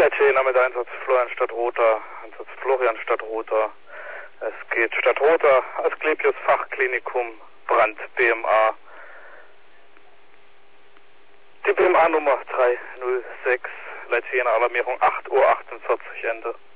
Leitjena mit Einsatz Florian Stadtroter, Einsatz Florian Stadtroter. Es geht Stadtroter, Asklepios Fachklinikum, Brand, BMA. Die BMA Nummer 306, Leitjena Alarmierung 8:48 Uhr, Ende.